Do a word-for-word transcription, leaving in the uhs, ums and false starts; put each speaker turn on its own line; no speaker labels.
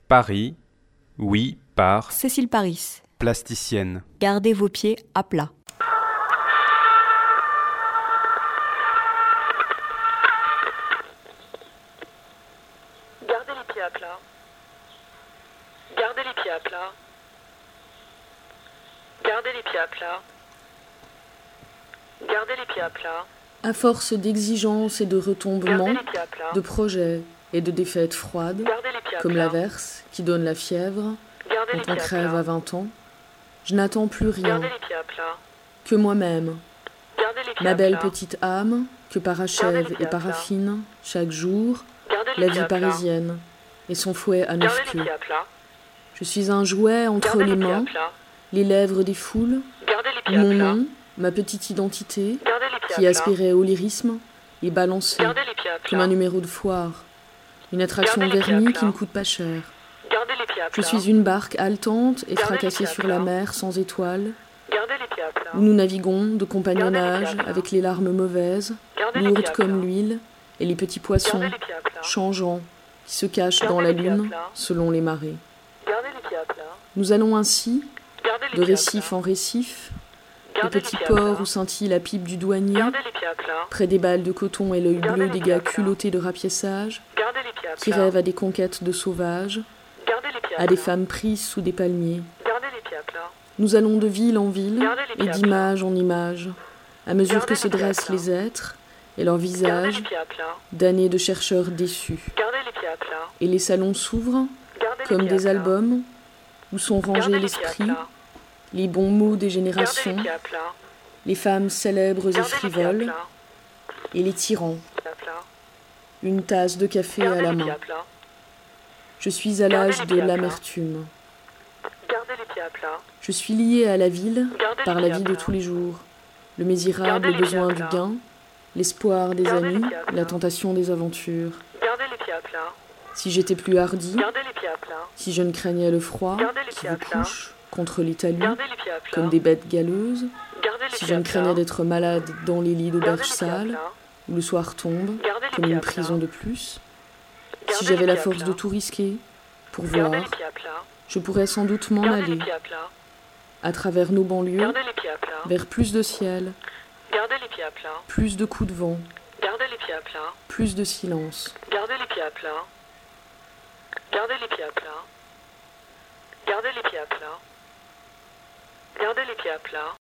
Paris, oui, par
Cécile Paris.
Plasticienne.
Gardez vos pieds à plat.
Gardez les pieds à plat. Gardez les pieds à plat. Gardez les pieds à plat. Gardez les pieds à plat.
À force d'exigences et de retombements,
Gardez les pieds à plat.
de projets et de défaites froides,
Gardez les pieds à
comme
plat.
l'averse qui donne la fièvre
Gardez les
quand on
pieds à
crève
plat.
à vingt ans, je n'attends plus rien
Gardez les pieds à plat.
que moi-même,
Gardez les pieds
ma
à
belle
plat.
petite âme que parachève
Gardez les pieds
et
à plat.
paraffine chaque jour
Gardez les
la
pieds
vie
à plat.
parisienne et son fouet à neuf
Gardez les
queues.
pieds à plat.
Je suis un jouet entre
Gardez
les
les pieds à
mains,
plat.
les lèvres des foules,
Gardez les pieds à
mon
plat.
nom, ma petite identité,
Gardez les pieds
qui
à plat.
aspirait au lyrisme et balançait
Gardez les pieds à plat.
comme un numéro de foire, une attraction
Gardez les pieds à
vernie
plat.
qui ne coûte pas cher.
Gardez les pieds à
Je
plat.
suis une barque haletante et
Gardez les
fracassée
pieds à
sur
plat.
la mer sans étoiles,
Gardez les pieds à plat.
où nous naviguons de compagnonnage
Gardez les pieds à plat.
avec les larmes mauvaises,
Gardez les
lourdes
pieds à
comme
plat.
l'huile, et les petits poissons
Gardez les pieds à plat.
changeants qui se cachent
Gardez
dans la
les pieds à
lune
plat.
selon les marées.
Gardez les pieds à plat.
Nous allons ainsi,
Gardez les
de
pieds à
récif
plat.
en récif, des
Gardez les
petits
pieds à
ports
plat.
où scintille la pipe du douanier,
Gardez les pieds à plat.
près des balles de coton et l'œil
Gardez
bleu
les
des
pieds à
gars
plat.
culottés de rapiessage,
Gardez les pieds à
qui
plat.
rêvent à des conquêtes de sauvages,
Gardez les pieds à
à des
plat.
femmes prises sous des palmiers.
Gardez les pieds à plat.
Nous allons de ville en ville
Gardez les
et
pieds à
d'image en image, à mesure
Gardez
que
les
se
pieds à
dressent
plat.
les êtres et leurs
Gardez
visages
les pieds à plat.
d'années de chercheurs déçus.
Gardez les pieds à plat.
Et les salons s'ouvrent
Gardez les
comme
pieds à
des
plat.
albums où sont
Gardez
rangés
les pieds à
l'esprit,
plat.
les bons mots des
Gardez
générations,
les pieds à plat.
les femmes célèbres et
Gardez les pieds à
frivoles
plat.
et les tyrans,
Pieds à plat.
une tasse de café
Gardez
à la
les pieds
main.
à plat.
Je suis à
Gardez
l'âge
les
de
pieds à plat.
l'amertume.
Gardez les pieds à plat.
Je suis liée à la ville
Gardez
par
les
la
pieds à
vie de
plat.
tous les jours, le misérable
Gardez les
besoin
pieds
du
à plat.
gain, l'espoir des
Gardez les
amis,
pieds à plat.
la tentation des aventures.
Gardez les pieds à plat.
Si j'étais plus hardie,
Gardez les pieds à plat.
si je ne craignais le froid
Gardez les
qui
pieds à
vous
plat.
couche contre les talus
Gardez les pieds à plat.
comme des bêtes galeuses,
Gardez les
si
pieds
je
à
ne
plat.
craignais d'être malade dans les lits
Gardez
d'auberges
les pieds à
sales
plat.
où le soir tombe
Gardez les
comme
pieds
une
à plat.
prison de plus,
Gardez
si j'avais
les
la
pieds à
force
plat.
de tout risquer pour
Gardez
voir,
les pieds à plat.
je pourrais sans doute m'en
Gardez les
aller
pieds à plat.
à travers nos banlieues
Gardez les pieds à plat.
vers plus de ciel,
Gardez les pieds à plat.
plus de coups de vent,
Gardez les pieds à plat.
plus de silence.
Gardez les pieds à plat. Gardez les pieds à plat. Gardez les pieds à plat. Gardez les pieds à plat.